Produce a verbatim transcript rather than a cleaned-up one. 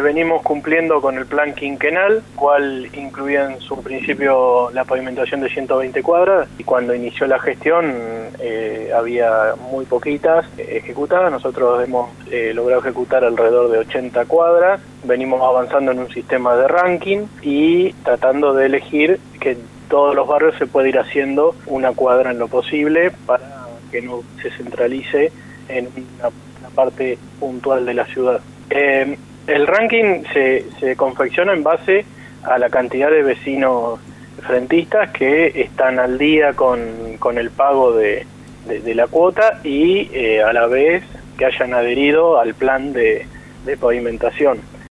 venimos cumpliendo con el plan quinquenal, cual incluía en su principio la pavimentación de ciento veinte cuadras, y cuando inició la gestión eh, había muy poquitas ejecutadas. Nosotros hemos eh, logrado ejecutar alrededor de ochenta cuadras, venimos avanzando en un sistema de ranking y tratando de elegir que todos los barrios se puede ir haciendo una cuadra en lo posible para que no se centralice en una, una parte puntual de la ciudad. Eh, el ranking se, se confecciona en base a la cantidad de vecinos frentistas que están al día con, con el pago de, de, de la cuota y eh, a la vez que hayan adherido al plan de, de pavimentación.